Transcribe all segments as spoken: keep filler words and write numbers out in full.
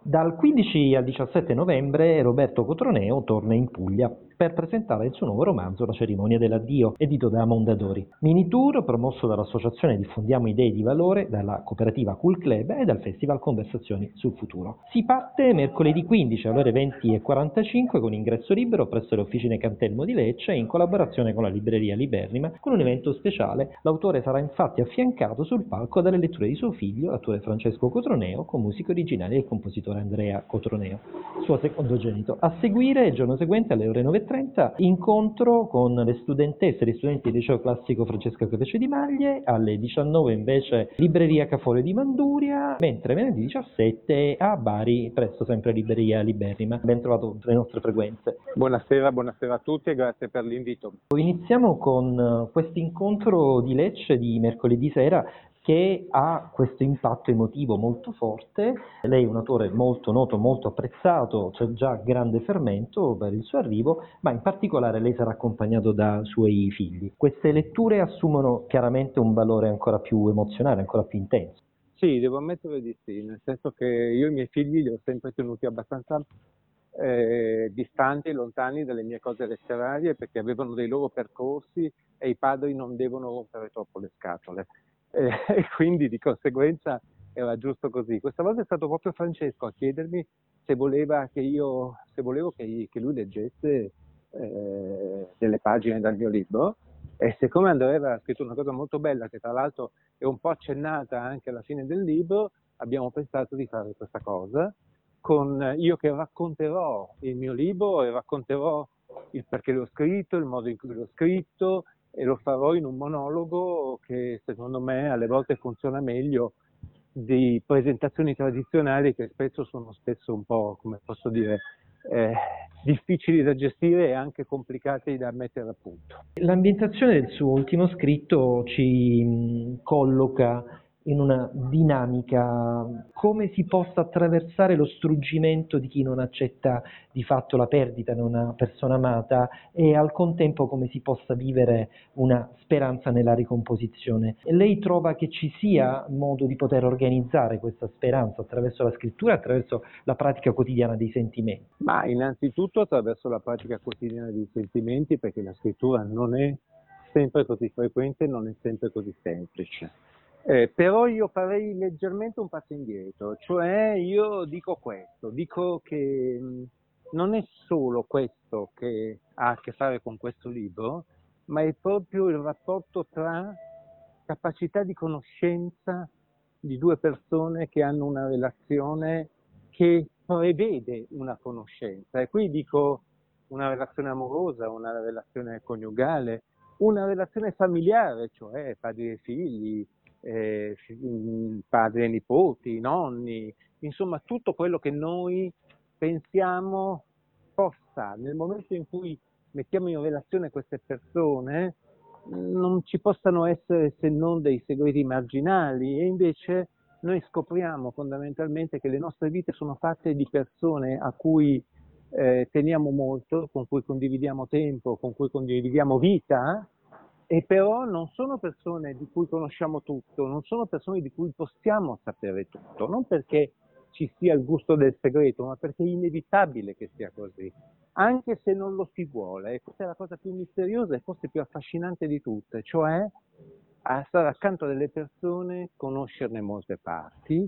Dal quindici al diciassette novembre Roberto Cotroneo torna in Puglia per presentare il suo nuovo romanzo La cerimonia dell'addio, edito da Mondadori. Mini tour promosso dall'associazione Diffondiamo Idee di Valore, dalla cooperativa Cool Club e dal festival Conversazioni sul Futuro. Si parte mercoledì quindici alle ore venti e quarantacinque con ingresso libero presso le officine Cantelmo di Lecce in collaborazione con la libreria Libernima con un evento speciale. L'autore sarà infatti affiancato sul palco dalle letture di suo figlio, l'attore Francesco Cotroneo, con musiche originali del compositore Andrea Cotroneo, suo secondogenito. A seguire, il giorno seguente alle ore nove e trenta, incontro con le studentesse e gli studenti del liceo classico Francesca Capace di Maglie, alle diciannove invece libreria Cafone di Manduria, mentre venerdì diciassette a Bari presso sempre libreria Libernima. Ben trovato le nostre frequenze. Buonasera, buonasera a tutti e grazie per l'invito. Iniziamo con questo incontro di Lecce di mercoledì sera che ha questo impatto emotivo molto forte. Lei è un autore molto noto, molto apprezzato, c'è già grande fermento per il suo arrivo, ma in particolare lei sarà accompagnato da suoi figli. Queste letture assumono chiaramente un valore ancora più emozionale, ancora più intenso. Sì, devo ammettere di sì, nel senso che io e i miei figli li ho sempre tenuti abbastanza eh, distanti, lontani dalle mie cose letterarie, perché avevano dei loro percorsi e i padri non devono rompere troppo le scatole. Eh, e quindi di conseguenza era giusto così. Questa volta è stato proprio Francesco a chiedermi se voleva che io, se volevo che, che lui leggesse eh, delle pagine dal mio libro, e siccome Andrea aveva scritto una cosa molto bella, che tra l'altro è un po' accennata anche alla fine del libro, abbiamo pensato di fare questa cosa, con io che racconterò il mio libro e racconterò il perché l'ho scritto, il modo in cui l'ho scritto, e lo farò in un monologo che secondo me alle volte funziona meglio di presentazioni tradizionali che spesso sono spesso un po', come posso dire, eh, difficili da gestire e anche complicati da mettere a punto. L'ambientazione del suo ultimo scritto ci mh, colloca in una dinamica, come si possa attraversare lo struggimento di chi non accetta di fatto la perdita di una persona amata e al contempo come si possa vivere una speranza nella ricomposizione. E lei trova che ci sia modo di poter organizzare questa speranza attraverso la scrittura, attraverso la pratica quotidiana dei sentimenti? Ma innanzitutto attraverso la pratica quotidiana dei sentimenti, perché la scrittura non è sempre così frequente, non è sempre così semplice. Eh, però io farei leggermente un passo indietro, cioè io dico questo, dico che mh, non è solo questo che ha a che fare con questo libro, ma è proprio il rapporto tra capacità di conoscenza di due persone che hanno una relazione che prevede una conoscenza. E qui dico una relazione amorosa, una relazione coniugale, una relazione familiare, cioè padri e figli, eh, padri e nipoti, nonni, insomma tutto quello che noi pensiamo possa, nel momento in cui mettiamo in relazione queste persone, non ci possano essere se non dei segreti marginali, e invece noi scopriamo fondamentalmente che le nostre vite sono fatte di persone a cui eh, teniamo molto, con cui condividiamo tempo, con cui condividiamo vita, e però non sono persone di cui conosciamo tutto, non sono persone di cui possiamo sapere tutto, non perché ci sia il gusto del segreto, ma perché è inevitabile che sia così, anche se non lo si vuole. E questa è la cosa più misteriosa e forse più affascinante di tutte, cioè a stare accanto a delle persone, conoscerne molte parti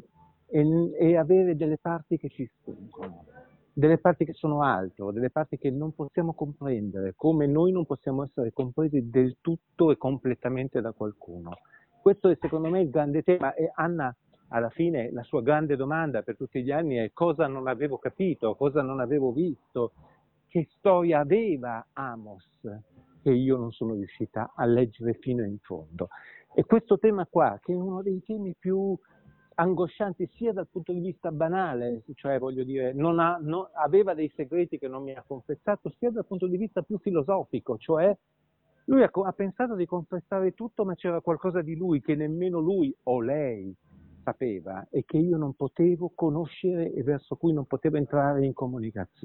e, e avere delle parti che ci sfuggono, delle parti che sono altro, delle parti che non possiamo comprendere, come noi non possiamo essere compresi del tutto e completamente da qualcuno. Questo è secondo me il grande tema, e Anna alla fine la sua grande domanda per tutti gli anni è: cosa non avevo capito, cosa non avevo visto, che storia aveva Amos che io non sono riuscita a leggere fino in fondo. E questo tema qua, che è uno dei temi più angoscianti sia dal punto di vista banale, cioè voglio dire, non ha, non, aveva dei segreti che non mi ha confessato, sia dal punto di vista più filosofico, cioè lui ha, ha pensato di confessare tutto, ma c'era qualcosa di lui che nemmeno lui o lei sapeva e che io non potevo conoscere e verso cui non potevo entrare in comunicazione.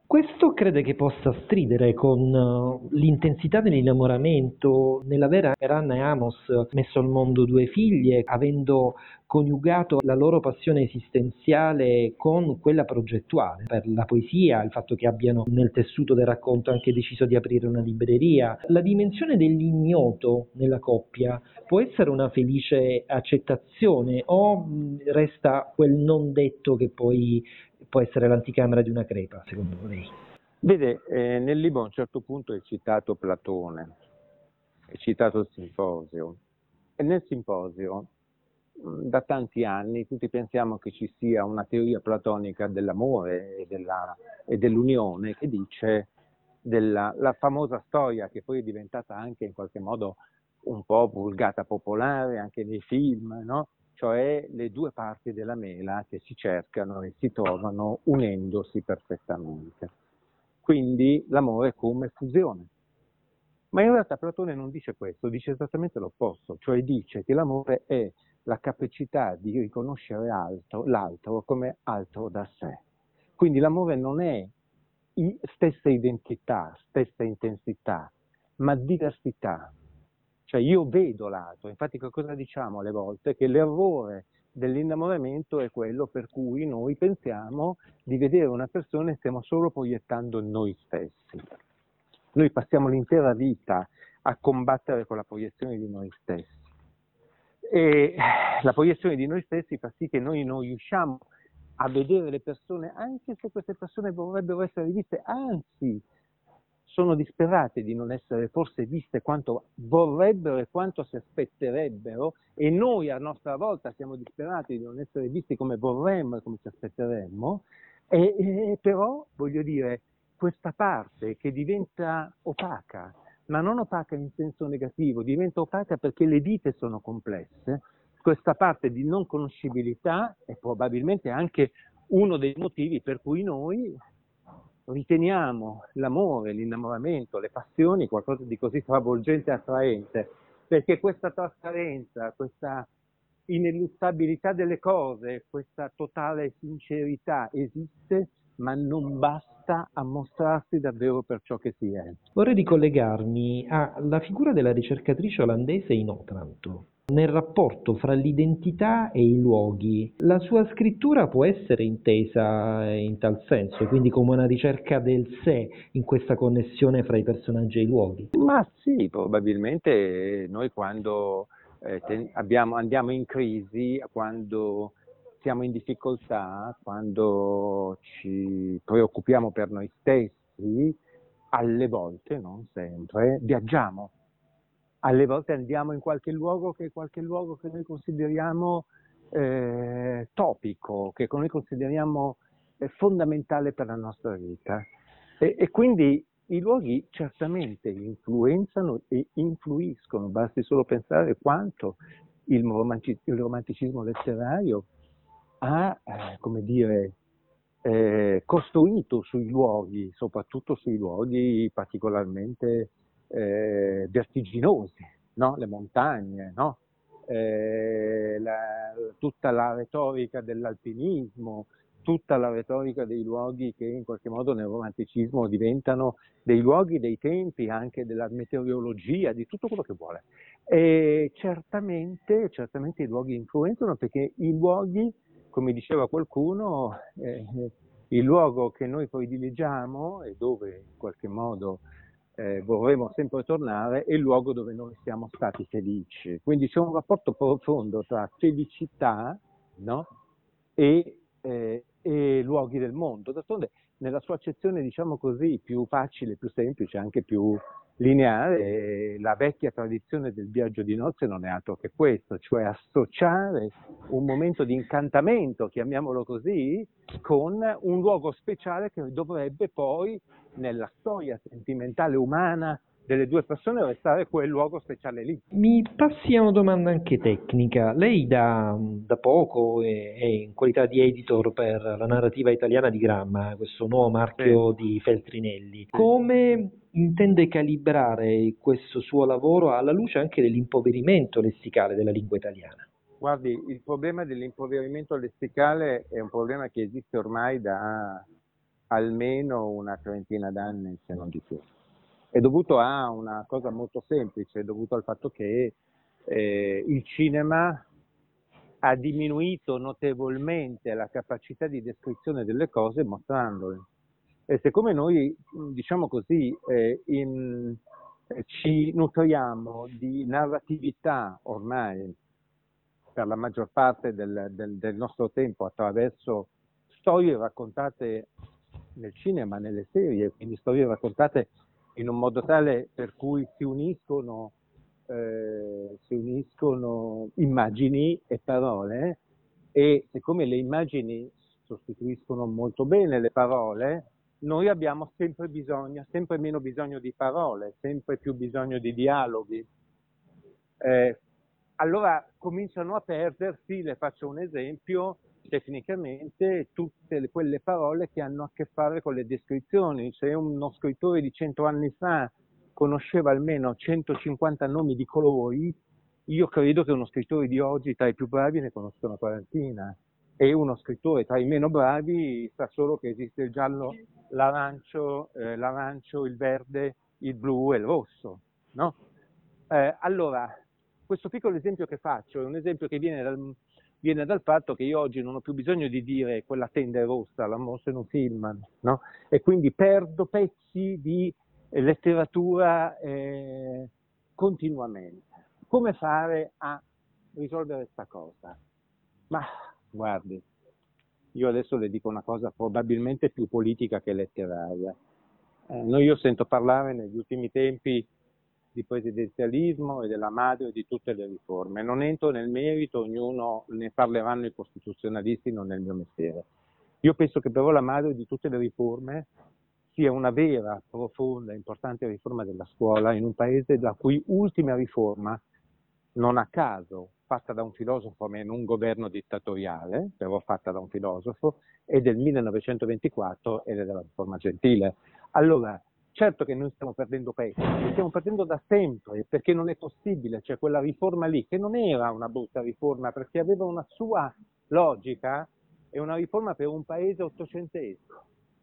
Questo crede che possa stridere con uh, l'intensità dell'innamoramento nell'avere per Anna e Amos messo al mondo due figlie, avendo coniugato la loro passione esistenziale con quella progettuale per la poesia, il fatto che abbiano nel tessuto del racconto anche deciso di aprire una libreria. La dimensione dell'ignoto nella coppia può essere una felice accettazione o mh, resta quel non detto che poi può essere l'anticamera di una crepa, secondo lei? Vede, eh, nel libro a un certo punto è citato Platone, è citato il Simposio, e nel Simposio mh, da tanti anni tutti pensiamo che ci sia una teoria platonica dell'amore e, della, e dell'unione che dice della la famosa storia che poi è diventata anche in qualche modo un po' vulgata popolare anche nei film, no? Cioè le due parti della mela che si cercano e si trovano unendosi perfettamente. Quindi l'amore come fusione. Ma in realtà Platone non dice questo, dice esattamente l'opposto, cioè dice che l'amore è la capacità di riconoscere altro, l'altro come altro da sé. Quindi l'amore non è stessa identità, stessa intensità, ma diversità. Cioè io vedo l'altro, infatti che cosa diciamo alle volte? Che l'errore dell'innamoramento è quello per cui noi pensiamo di vedere una persona e stiamo solo proiettando noi stessi. Noi passiamo l'intera vita a combattere con la proiezione di noi stessi. E la proiezione di noi stessi fa sì che noi non riusciamo a vedere le persone, anche se queste persone vorrebbero essere viste, anzi, sono disperate di non essere forse viste quanto vorrebbero e quanto si aspetterebbero, e noi a nostra volta siamo disperati di non essere visti come vorremmo e come ci aspetteremmo, e, e però, voglio dire, questa parte che diventa opaca, ma non opaca in senso negativo, diventa opaca perché le vite sono complesse, questa parte di non conoscibilità è probabilmente anche uno dei motivi per cui noi riteniamo l'amore, l'innamoramento, le passioni qualcosa di così travolgente e attraente, perché questa trasparenza, questa ineluttabilità delle cose, questa totale sincerità esiste, ma non basta a mostrarsi davvero per ciò che si è. Vorrei ricollegarmi alla figura della ricercatrice olandese in Otranto. Nel rapporto fra l'identità e i luoghi, la sua scrittura può essere intesa in tal senso, quindi come una ricerca del sé in questa connessione fra i personaggi e i luoghi. Ma sì, probabilmente noi quando eh, te, abbiamo, andiamo in crisi, quando siamo in difficoltà, quando ci preoccupiamo per noi stessi, alle volte, non sempre, viaggiamo. Alle volte andiamo in qualche luogo che è qualche luogo che noi consideriamo eh, topico, che noi consideriamo eh, fondamentale per la nostra vita. E, e quindi i luoghi certamente influenzano e influiscono, basti solo pensare quanto il, romanci- il romanticismo letterario ha, eh, come dire, eh, costruito sui luoghi, soprattutto sui luoghi particolarmente eh, vertiginosi, no? Le montagne, no? eh, la, tutta la retorica dell'alpinismo, tutta la retorica dei luoghi che in qualche modo nel romanticismo diventano dei luoghi, dei tempi, anche della meteorologia, di tutto quello che vuole. E certamente, certamente i luoghi influenzano perché i luoghi, come diceva qualcuno, eh, il luogo che noi prediligiamo e dove in qualche modo eh, vorremmo sempre tornare è il luogo dove noi siamo stati felici. Quindi c'è un rapporto profondo tra felicità, no? e, eh, e luoghi del mondo. D'altronde nella sua accezione, diciamo così, più facile, più semplice, anche più lineare, la vecchia tradizione del viaggio di nozze non è altro che questo, cioè associare un momento di incantamento, chiamiamolo così, con un luogo speciale che dovrebbe poi, nella storia sentimentale umana delle due persone, restare quel luogo speciale lì. Mi passi a una domanda anche tecnica. Lei da, da poco è, è in qualità di editor per la narrativa italiana di Gramma, questo nuovo Sì. marchio di Feltrinelli. Come intende calibrare questo suo lavoro alla luce anche dell'impoverimento lessicale della lingua italiana? Guardi, il problema dell'impoverimento lessicale è un problema che esiste ormai da almeno una trentina d'anni, se non di più. È dovuto a una cosa molto semplice, è dovuto al fatto che eh, il cinema ha diminuito notevolmente la capacità di descrizione delle cose mostrandole. E siccome noi, diciamo così, eh, in, eh, ci nutriamo di narratività ormai per la maggior parte del, del, del nostro tempo attraverso storie raccontate nel cinema, nelle serie, quindi storie raccontate in un modo tale per cui si uniscono, eh, si uniscono immagini e parole, e siccome le immagini sostituiscono molto bene le parole, noi abbiamo sempre bisogno, sempre meno bisogno di parole, sempre più bisogno di dialoghi. Eh, allora cominciano a perdersi, le faccio un esempio, tecnicamente tutte le, quelle parole che hanno a che fare con le descrizioni. Se uno scrittore di cento anni fa conosceva almeno centocinquanta nomi di colori, io credo che uno scrittore di oggi tra i più bravi ne conosca una quarantina, e uno scrittore tra i meno bravi sa solo che esiste il giallo, l'arancio, eh, l'arancio, il verde, il blu e il rosso, no? Eh, allora, questo piccolo esempio che faccio è un esempio che viene dal, viene dal fatto che io oggi non ho più bisogno di dire quella tenda è rossa, l'ha mossa in un film, no? E quindi perdo pezzi di eh, letteratura eh, continuamente. Come fare a risolvere questa cosa? Ma guardi, io adesso le dico una cosa probabilmente più politica che letteraria. Eh, noi io sento parlare negli ultimi tempi di presidenzialismo e della madre di tutte le riforme. Non entro nel merito, ognuno ne parleranno i costituzionalisti, non nel mio mestiere. Io penso che però la madre di tutte le riforme sia una vera, profonda, importante riforma della scuola in un paese la cui ultima riforma, non a caso fatta da un filosofo ma in un governo dittatoriale, però fatta da un filosofo, è del millenovecentoventiquattro ed è della riforma Gentile. Allora, certo che noi stiamo perdendo pezzi, li stiamo perdendo da sempre, perché non è possibile, c'è quella riforma lì, che non era una brutta riforma, perché aveva una sua logica, è una riforma per un paese ottocentesco.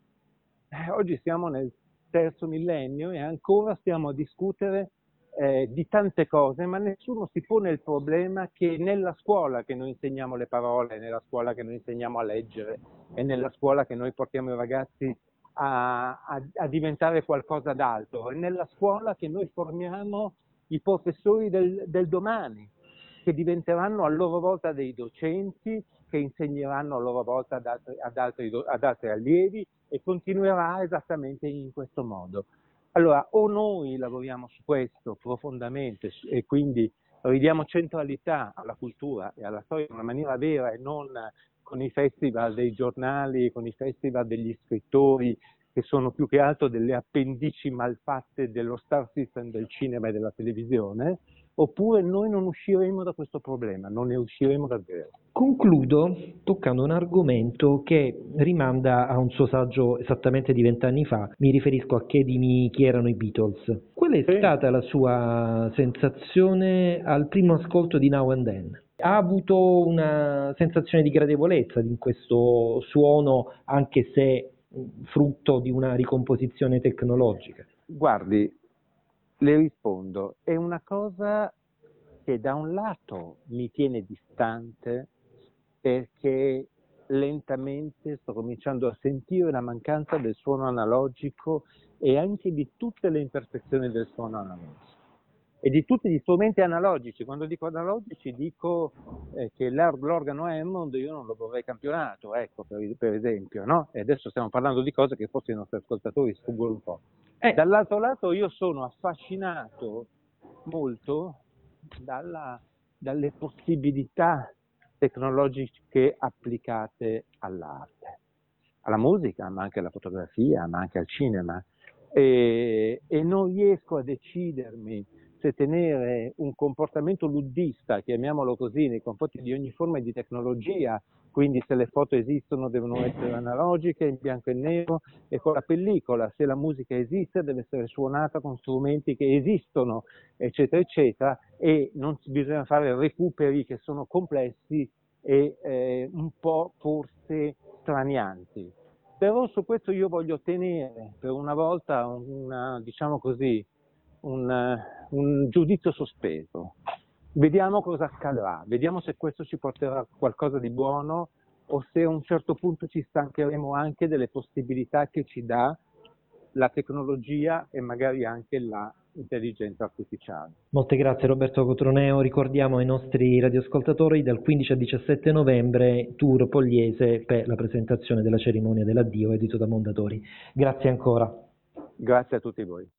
Eh, oggi siamo nel terzo millennio e ancora stiamo a discutere eh, di tante cose, ma nessuno si pone il problema che nella scuola che noi insegniamo le parole, nella scuola che noi insegniamo a leggere, e nella scuola che noi portiamo i ragazzi a, a, a diventare qualcosa d'altro, è nella scuola che noi formiamo i professori del, del domani, che diventeranno a loro volta dei docenti, che insegneranno a loro volta ad altri, ad altri, ad altri allievi, e continuerà esattamente in questo modo. Allora, o noi lavoriamo su questo profondamente e quindi ridiamo centralità alla cultura e alla storia in una maniera vera e non con i festival dei giornali, con i festival degli scrittori, che sono più che altro delle appendici malfatte dello star system del cinema e della televisione, oppure noi non usciremo da questo problema, non ne usciremo davvero. Concludo toccando un argomento che rimanda a un suo saggio esattamente di vent'anni fa, mi riferisco a Chiedimi chi erano i Beatles. Qual è Sì. stata la sua sensazione al primo ascolto di Now and Then? Ha avuto una sensazione di gradevolezza in questo suono, anche se frutto di una ricomposizione tecnologica? Guardi, le rispondo, è una cosa che da un lato mi tiene distante, perché lentamente sto cominciando a sentire la mancanza del suono analogico e anche di tutte le imperfezioni del suono analogico e di tutti gli strumenti analogici. Quando dico analogici dico eh, che l'organo Hammond io non lo vorrei campionato, ecco, per, per esempio, no? E adesso stiamo parlando di cose che forse i nostri ascoltatori sfuggono un po'. Eh. Dall'altro lato io sono affascinato molto dalla, dalle possibilità tecnologiche applicate all'arte, alla musica, ma anche alla fotografia, ma anche al cinema, e, e non riesco a decidermi se tenere un comportamento luddista, chiamiamolo così, nei confronti di ogni forma di tecnologia, quindi se le foto esistono devono essere analogiche, in bianco e nero e con la pellicola, se la musica esiste deve essere suonata con strumenti che esistono, eccetera, eccetera, e non bisogna fare recuperi che sono complessi e eh, un po' forse stranianti. Però su questo io voglio tenere per una volta una, diciamo così, un, eh, un giudizio sospeso. Vediamo cosa accadrà, vediamo se questo ci porterà a qualcosa di buono o se a un certo punto ci stancheremo anche delle possibilità che ci dà la tecnologia e magari anche l'intelligenza artificiale. Molte grazie Roberto Cotroneo, ricordiamo ai nostri radioascoltatori dal quindici al diciassette novembre Tour Pogliese per la presentazione della cerimonia dell'addio edito da Mondadori. Grazie ancora. Grazie a tutti voi.